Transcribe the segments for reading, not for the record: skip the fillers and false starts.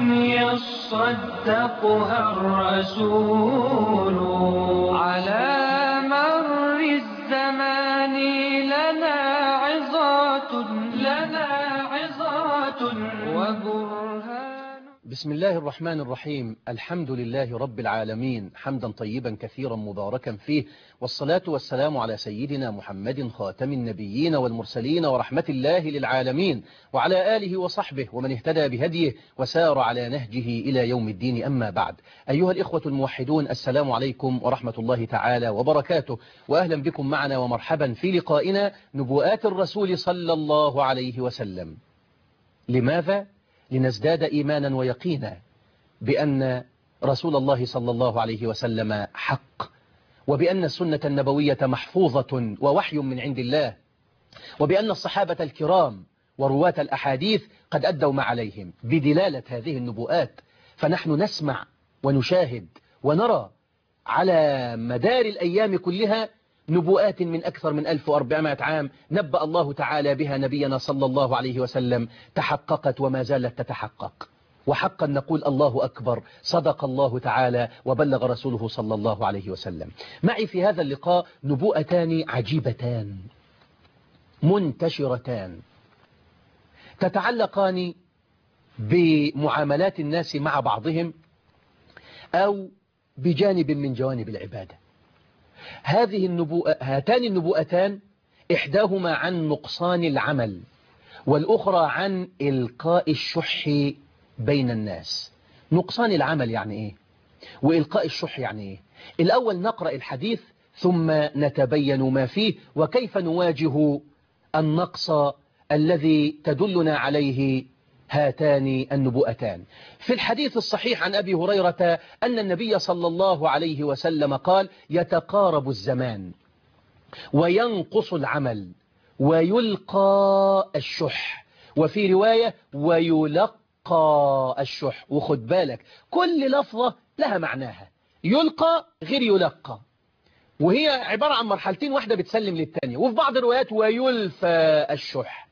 يصدقها الرسول على مر الزمان. لنا عظات وبرهان. بسم الله الرحمن الرحيم. الحمد لله رب العالمين، حمدا طيبا كثيرا مباركا فيه، والصلاة والسلام على سيدنا محمد خاتم النبيين والمرسلين ورحمة الله للعالمين، وعلى آله وصحبه ومن اهتدى بهديه وسار على نهجه إلى يوم الدين. أما بعد، أيها الإخوة الموحدون، السلام عليكم ورحمة الله تعالى وبركاته، وأهلا بكم معنا ومرحبا في لقائنا نبوءات الرسول صلى الله عليه وسلم. لماذا؟ لنزداد إيمانا ويقينا بأن رسول الله صلى الله عليه وسلم حق، وبأن السنة النبوية محفوظة ووحي من عند الله، وبأن الصحابة الكرام ورواة الأحاديث قد أدوا ما عليهم بدلالة هذه النبوءات. فنحن نسمع ونشاهد ونرى على مدار الأيام كلها نبوءات من أكثر من 1400 عام نبأ الله تعالى بها نبينا صلى الله عليه وسلم، تحققت وما زالت تتحقق. وحقا نقول الله أكبر، صدق الله تعالى وبلغ رسوله صلى الله عليه وسلم. معي في هذا اللقاء نبوءتان عجيبتان منتشرتان تتعلقان بمعاملات الناس مع بعضهم أو بجانب من جوانب العبادة. هاتان النبوءتان إحداهما عن نقصان العمل، والأخرى عن إلقاء الشح بين الناس. نقصان العمل يعني إيه؟ وإلقاء الشح يعني إيه؟ الأول نقرأ الحديث ثم نتبين ما فيه وكيف نواجه النقص الذي تدلنا عليه هاتان النبوءتان. في الحديث الصحيح عن أبي هريرة أن النبي صلى الله عليه وسلم قال: يتقارب الزمان وينقص العمل ويلقى الشح، وفي رواية ويلقى الشح. وخد بالك كل لفظة لها معناها، يلقى غير يلقى، وهي عبارة عن مرحلتين، واحدة بتسلم للتانية. وفي بعض الروايات ويلفى الشح.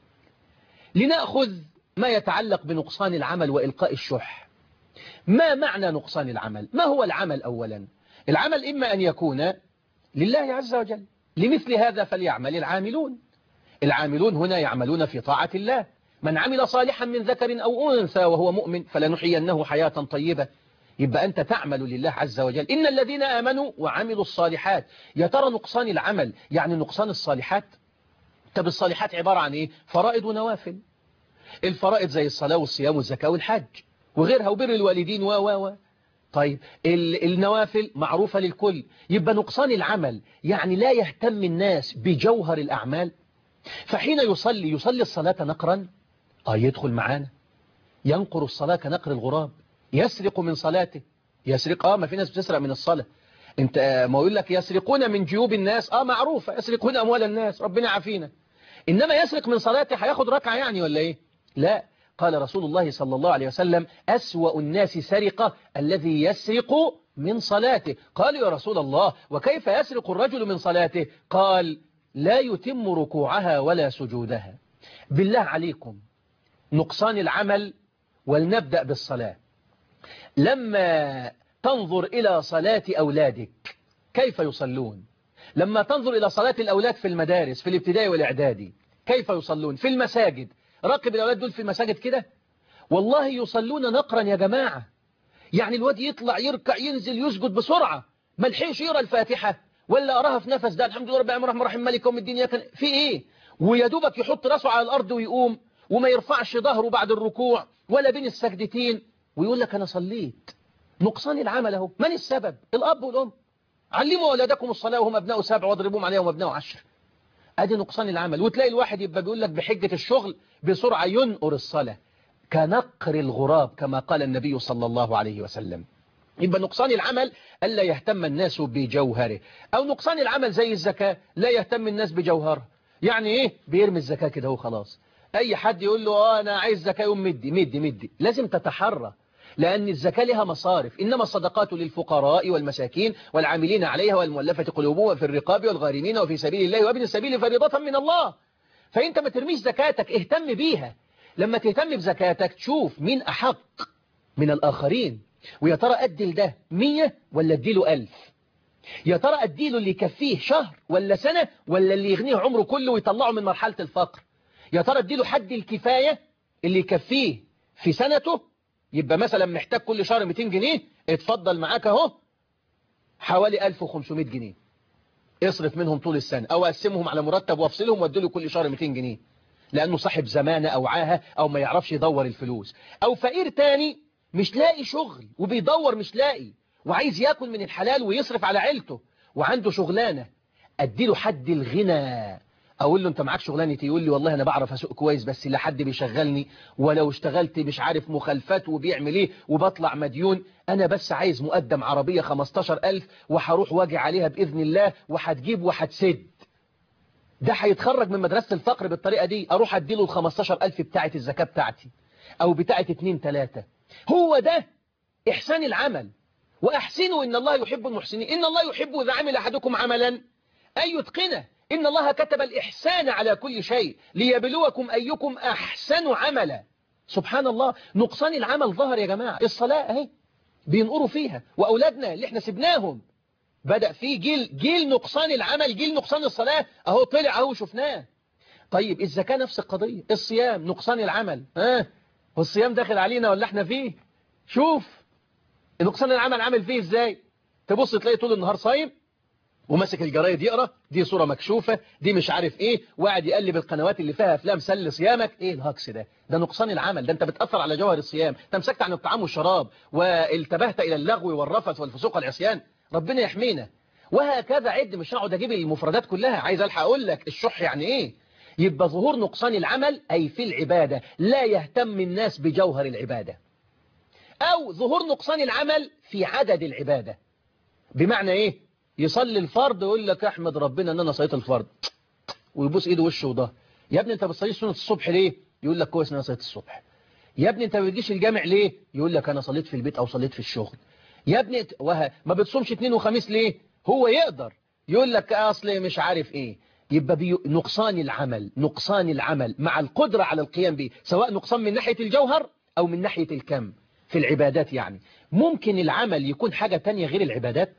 لنأخذ ما يتعلق بنقصان العمل وإلقاء الشح. ما معنى نقصان العمل؟ ما هو العمل أولا؟ العمل إما أن يكون لله عز وجل، لمثل هذا فليعمل العاملون. العاملون هنا يعملون في طاعة الله. من عمل صالحا من ذكر أو أنثى وهو مؤمن فلنحيينه حياة طيبة. يبقى أنت تعمل لله عز وجل. إن الذين آمنوا وعملوا الصالحات. يا ترى نقصان العمل يعني نقصان الصالحات؟ طب الصالحات عبارة عن إيه؟ فرائض ونوافل. الفرائض زي الصلاة والصيام والزكاة والحج وغيرها، وبر الوالدين طيب النوافل معروفة للكل. يبقى نقصان العمل يعني لا يهتم الناس بجوهر الأعمال. فحين يصلي الصلاة نقرا، يدخل معانا. ينقر الصلاة كنقر الغراب. يسرق من صلاته. يسرق ما في ناس بتسرق من الصلاة. انت ما يقول لك يسرقون من جيوب الناس، معروفة، يسرقون أموال الناس، ربنا عافينا. إنما يسرق من صلاته هياخد ركعة يعني ولا إيه؟ لا. قال رسول الله صلى الله عليه وسلم: أسوأ الناس سرقة الذي يسرق من صلاته. قالوا: يا رسول الله، وكيف يسرق الرجل من صلاته؟ قال: لا يتم ركوعها ولا سجودها. بالله عليكم، نقصان العمل. ولنبدأ بالصلاة. لما تنظر إلى صلاة أولادك كيف يصلون، لما تنظر إلى صلاة الأولاد في المدارس في الابتدائي والإعدادي كيف يصلون، في المساجد، راقب الأولاد دول في المساجد كده، والله يصلون نقرا يا جماعة. يعني الواد يطلع يركع ينزل يسجد بسرعة، ما لحقش يقرا الفاتحة ولا أراها في نفس ده الحمد لله رب العالمين الرحمن الرحيم مالك يوم الدين في إيه، ويا دوبك يحط راسه على الأرض ويقوم، وما يرفعش ظهره بعد الركوع ولا بين السجدتين، ويقول لك أنا صليت. نقصان العمل اهو. من السبب؟ الأب والأم. علموا أولادكم الصلاة وهم أبناء 7 واضربوهم عليها وهم أبناء 10. أدي نقصان العمل. وتلاقي الواحد يبقى بيقول لك بحجة الشغل بسرعة ينقر الصلاة كنقر الغراب كما قال النبي صلى الله عليه وسلم. يبقى نقصان العمل ألا يهتم الناس بجوهره. أو نقصان العمل زي الزكاة، لا يهتم الناس بجوهره. يعني إيه؟ بيرمي الزكاة كده وخلاص. أي حد يقول له أنا عايز زكاة يوم مدي. لازم تتحرى، لأن الزكاة لها مصارف. إنما الصدقات للفقراء والمساكين والعاملين عليها والمؤلفة قلوبهم وفي الرقاب والغارمين وفي سبيل الله وابن السبيل فريضة من الله. فأنت ما ترميش زكاتك، اهتم بيها. لما تهتم بزكاتك تشوف مين أحق من الآخرين. ويا ترى أدي لده 100 ولا أدي له 1000؟ يا ترى أدي له اللي يكفيه شهر ولا سنة، ولا اللي يغنيه عمره كله ويطلعه من مرحلة الفقر؟ يا ترى أدي له حد الكفاية اللي يكفيه في سنته، يبقى مثلا محتاج كل شهر 200 جنيه، اتفضل معاك اهو حوالي 1500 جنيه اصرف منهم طول السنة، أو أقسمهم على مرتب وافصلهم واديله كل شهر 200 جنيه لأنه صاحب زمانة أو عاهة أو ما يعرفش يدور الفلوس. أو فقير تاني مش لاقي شغل وبيدور مش لاقي وعايز ياكل من الحلال ويصرف على عيلته وعنده شغلانة، أديله حد الغنى. أقول له أنت معاك شغلانة؟ يقول لي والله أنا بعرف أسوق كويس بس لا حد بيشغلني، ولو اشتغلت مش عارف مخالفات وبيعمل إيه وبطلع مديون، أنا بس عايز مقدم عربية 15,000 وهروح واجي عليها بإذن الله وهتجيب وهتسد. ده هيتخرج من مدرسة الفقر بالطريقة دي، أروح أديله ال15,000 بتاعة الزكاة بتاعتي أو بتاعة 2-3. هو ده إحسان العمل. وأحسنوا إن الله يحب المحسنين. إن الله يحب إذا عمل أحدكم عملا أن يتقنه. إن الله كتب الإحسان على كل شيء ليبلوكم أيكم أحسن عملا. سبحان الله، نقصان العمل ظهر يا جماعة. الصلاة اهي بينقروا فيها، وأولادنا اللي احنا سبناهم بدأ في جيل نقصان العمل، جيل نقصان الصلاة اهو طلع اهو شفناه. طيب الزكاة نفس القضية، الصيام نقصان العمل، والصيام داخل علينا ولا احنا فيه؟ شوف نقصان العمل عامل فيه ازاي. تبص تلاقي طول النهار صايم وماسك الجرايد يقرا، دي صورة مكشوفة، دي مش عارف ايه، وقاعد يقلب القنوات اللي فيها افلام سل صيامك. ايه الهكس ده؟ ده نقصان العمل. ده انت بتأثر على جوهر الصيام، انت مسكت عن الطعام والشراب والتبهت الى اللغو والرفث والفسوق والعصيان. ربنا يحمينا. وهكذا عد، مش هقعد اجيب المفردات كلها، عايز الحق اقول لك الشح يعني ايه. يبقى ظهور نقصان العمل اي في العبادة، لا يهتم الناس بجوهر العبادة. او ظهور نقصان العمل في عدد العبادة. بمعنى ايه؟ يصلي الفرض يقول لك احمد ربنا ان انا صليت الفرض، ويبوس ايده وشه وده. يا ابني انت بتصلي سنة الصبح ليه؟ يقول لك كويس ان انا صليت الصبح. يا ابني انت ما بتجيش الجامع ليه؟ يقول لك انا صليت في البيت او صليت في الشغل. يا ابني ما بتصومش اثنين وخميس ليه؟ هو يقدر يقول لك اصل مش عارف ايه. يبقى نقصان العمل، نقصان العمل مع القدرة على القيام به، سواء نقصان من ناحية الجوهر او من ناحية الكم في العبادات. يعني ممكن العمل يكون حاجة تانية غير العبادات.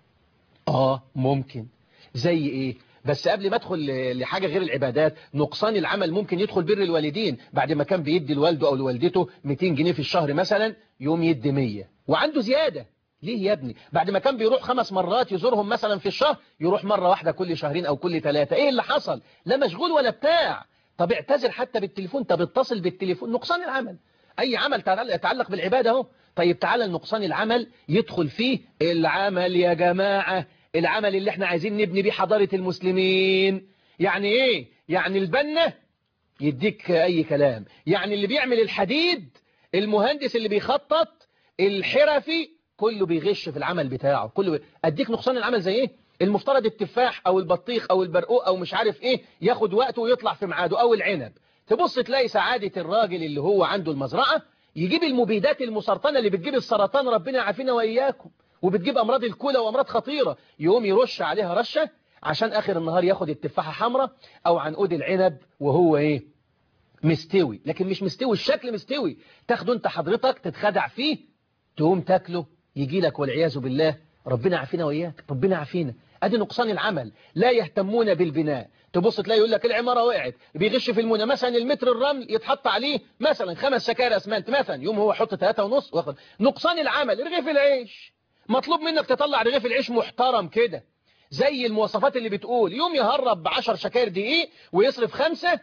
ممكن. زي ايه؟ بس قبل ما ادخل لحاجة غير العبادات، نقصان العمل ممكن يدخل بر الوالدين. بعد ما كان بيدي لوالده او لوالدته 200 جنيه في الشهر مثلا، يوم يدي 100 وعنده زيادة. ليه يا ابني؟ بعد ما كان بيروح 5 مرات يزورهم مثلا في الشهر، يروح مرة واحدة كل شهرين او كل 3. ايه اللي حصل؟ لا مشغول ولا بتاع. طب اعتذر حتى بالتليفون، طب اتصل بالتليفون. نقصان العمل. اي عمل يتعلق بالعبادة اهو. طيب تعالى النقصان العمل يدخل فيه العمل يا جماعة، العمل اللي احنا عايزين نبني بيه حضارة المسلمين. يعني ايه؟ يعني البنا يديك اي كلام، يعني اللي بيعمل الحديد، المهندس اللي بيخطط، الحرفي، كله بيغش في العمل بتاعه، كله اديك نقصان العمل زي ايه؟ المفترض التفاح او البطيخ او البرقوق او مش عارف ايه ياخد وقته ويطلع في ميعاده، او العنب. تبص تلاقي سعادة الراجل اللي هو عنده المزرعة يجيب المبيدات المسرطنة اللي بتجيب السرطان، ربنا يعافينا وإياكم، وبتجيب أمراض الكلى وأمراض خطيرة، يقوم يرش عليها رشة عشان آخر النهار ياخد التفاحة حمراء أو عنقود العنب وهو إيه؟ مستوي. لكن مش مستوي الشكل، مستوي تاخده أنت حضرتك تتخدع فيه، تقوم تاكله يجي لك والعياذ بالله. ربنا عافينا وإياك، ربنا عافينا. أدي نقصان العمل. لا يهتمون بالبناء. تبص تلاقي يقول لك العمارة وقعت، بيغش في المونة مثلا، المتر الرمل يتحط عليه مثلا 5 سكاير اسمنت مثلا، يوم هو يحط 3.5 واخد. نقصان العمل. رغيف العيش مطلوب منك تطلع رغيف العيش محترم كده زي المواصفات اللي بتقول، يوم يهرب ب10 سكاير دقيق ويصرف 5.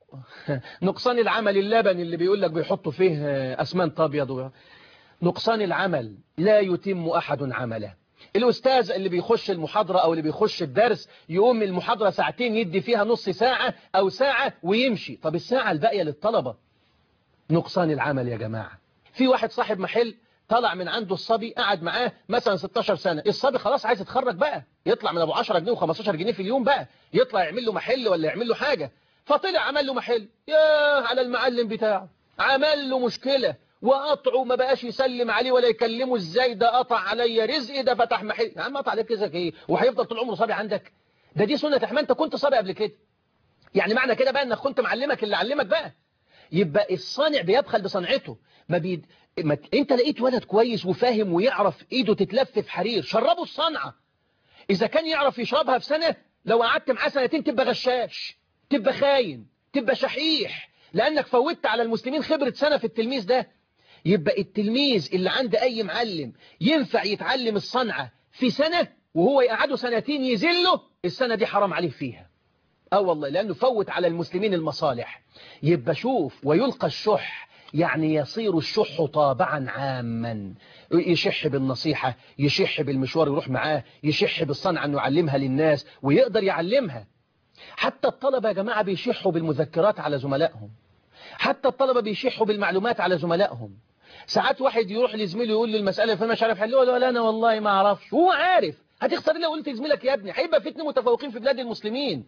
نقصان العمل. اللبن اللي بيقول لك بيحطوا فيه اسمنت ابيض. نقصان العمل. لا يتم احد عمله. الأستاذ اللي بيخش المحاضرة أو اللي بيخش الدرس يقوم المحاضرة ساعتين يدي فيها نص ساعة أو ساعة ويمشي، طب الساعة الباقية للطلبة. نقصان العمل يا جماعة. في واحد صاحب محل طلع من عنده الصبي قعد معاه مثلا 16 سنة، الصبي خلاص عايز يتخرج بقى، يطلع من أبو 10 جنيه و15 جنيه في اليوم بقى، يطلع يعمل له محل ولا يعمل له حاجة. فطلع عمل له محل، ياه على المعلم بتاعه، عمل له مشكلة وقطعه، ما بقاش يسلم عليه ولا يكلمه. ازاي ده قطع عليا رزقي، ده فتح محل. يا عم قطع عليك رزقك ايه؟ وهيفضل طول عمره صبي عندك؟ دي سنة احمد، انت كنت صبي قبل كده، يعني معنى كده بقى انك كنت معلمك اللي علمك بقى. يبقى الصانع بيبخل بصنعته. ما انت لقيت ولد كويس وفاهم ويعرف ايده تتلف في حرير، شربه الصنعة. اذا كان يعرف يشربها في سنة، لو قعدت معاه سنتين تبقى غشاش، تبقى خاين، تبقى شحيح، لانك فوتت على المسلمين خبرة سنة في التلميذ ده. يبقى التلميذ اللي عند اي معلم ينفع يتعلم الصنعة في سنة، وهو يقعده سنتين يذله، السنة دي حرام عليه فيها. والله، لأنه فوت على المسلمين المصالح. يبقى شوف، ويلقى الشح، يعني يصير الشح طابعا عاما، يشح بالنصيحة، يشح بالمشوار يروح معاه، يشح بالصنعة أنه يعلمها للناس ويقدر يعلمها. حتى الطلبة يا جماعة بيشحوا بالمذكرات على زملائهم، حتى الطلبة بيشحوا بالمعلومات على زملائهم. ساعات واحد يروح لزميله يقول له المسألة فما مش عارف حلوها، ولا أنا والله ما أعرفش. هو عارف، هتخسر ليه قلت لزميلك يا ابني؟ هيبقى في اتنين متفوقين في بلاد المسلمين.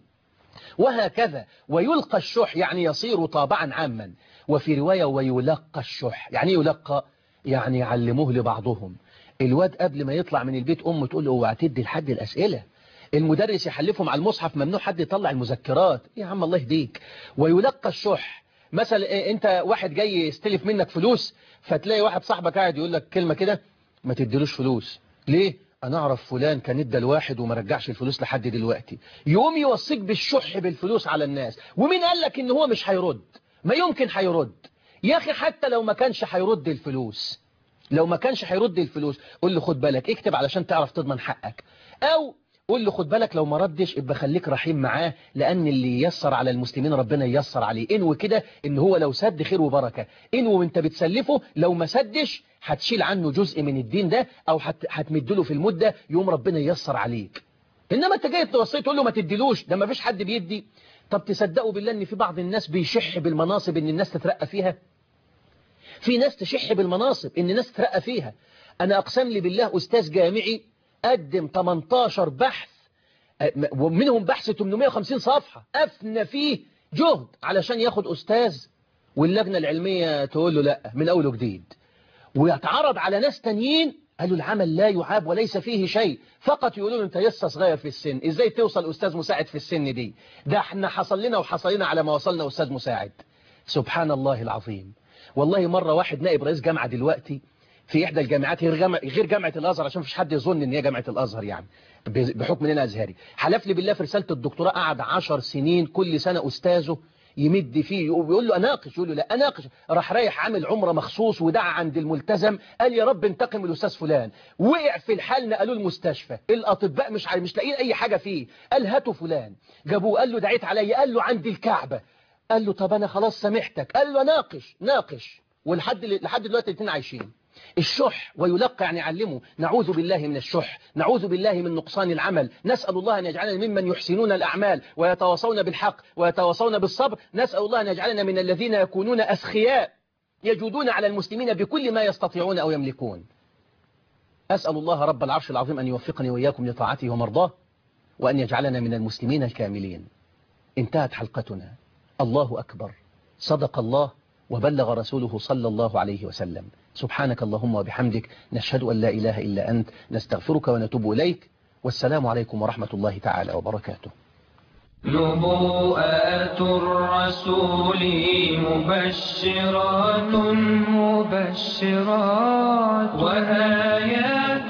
وهكذا. ويلقى الشح يعني يصير طابعا عاما. وفي رواية ويلقى الشح، يعني يلقى يعني يعلموه لبعضهم. الواد قبل ما يطلع من البيت أمه تقول له اوعى تدي لحد الأسئلة، المدرس يحلفهم على المصحف، ممنوع حد يطلع المذكرات. يا عم الله يهديك. ويلقى الشح، مثلا انت واحد جاي يستلف منك فلوس، فتلاقي واحد صاحبك قاعد يقول لك كلمة كده، ما تديلوش فلوس. ليه؟ أنا أعرف فلان كان ادى الواحد وما رجعش الفلوس لحد دلوقتي. يقوم يوصيك بالشح بالفلوس على الناس. ومين قال لك إن هو مش هيرد؟ ما يمكن هيرد يا أخي. حتى لو ما كانش هيرد الفلوس، لو ما كانش هيرد الفلوس، قول له خد بالك، اكتب علشان تعرف تضمن حقك. أو قول له خد بالك لو ما ردش ابقى خليك رحيم معاه، لأن اللي ييسر على المسلمين ربنا ييسر عليه. انو كده إن هو لو سد خير وبركة، انو انت بتسلفه لو ما سدش هتشيل عنه جزء من الدين ده، أو هتمدله في المدة، يوم ربنا ييسر عليك. إنما انت جاي توصيه تقول له ما تديلوش، ده ما فيش حد بيدي. طب تصدقوا بالله ان في بعض الناس بيشح بالمناصب ان الناس تترقى فيها. في ناس تشح بالمناصب ان الناس تترقى فيها. أنا أقسم لي بالله أستاذ جامعي قدم 18 بحث، ومنهم بحث 850 صفحة، أفنى فيه جهد علشان ياخد أستاذ، واللجنة العلمية تقول له لا من أول وجديد. ويتعرض على ناس تانيين قالوا العمل لا يعاب وليس فيه شيء، فقط يقولون انت لسه صغير في السن، ازاي توصل أستاذ مساعد في السن دي؟ ده احنا حصل لنا وحصل لنا على ما وصلنا أستاذ مساعد. سبحان الله العظيم. والله مرة واحد نائب رئيس جامعة دلوقتي في إحدى الجامعات غير جامعة الأزهر، عشان مفيش حد يظن إن هي جامعة الأزهر يعني بحكم إن أنا أزهري، حلف لي بالله في رسالة الدكتوراه قعد 10 سنين كل سنة أستاذه يمد فيه ويقول له أناقش، يقول له لا أناقش. راح رايح عامل عمرة مخصوص ودعا عند الملتزم، قال يا رب انتقم الأستاذ فلان. وقع في الحال، نقلوه المستشفى، الأطباء مش لاقيين أي حاجة فيه. قال هاتوا فلان، جابوه، قال له دعيت علي، قال له عند الكعبة. قال له طب أنا خلاص سامحتك. قال له ناقش. لحد دلوقتي الاثنين عايشين. الشح ويلقى يعني يعلمه. نعوذ بالله من الشح، نعوذ بالله من نقصان العمل، نسأل الله أن يجعلنا ممن يحسنون الأعمال ويتواصون بالحق ويتواصون بالصبر. نسأل الله أن يجعلنا من الذين يكونون أسخياء يجودون على المسلمين بكل ما يستطيعون أو يملكون. أسأل الله رب العرش العظيم أن يوفقني وإياكم لطاعته ومرضاه، وأن يجعلنا من المسلمين الكاملين. انتهت حلقتنا. الله أكبر، صدق الله وبلغ رسوله صلى الله عليه وسلم. سبحانك اللهم وبحمدك، نشهد أن لا إله إلا أنت، نستغفرك ونتوب إليك، والسلام عليكم ورحمة الله تعالى وبركاته. نبوءات الرسول مبشرات وآيات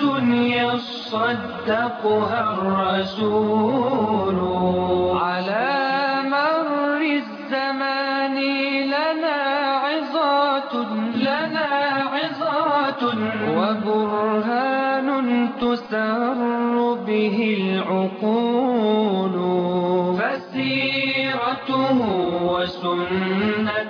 يصدقها الرسول. على مر الزمان لنا عظات وبرهان تسر به العقول. فسيرته وسنته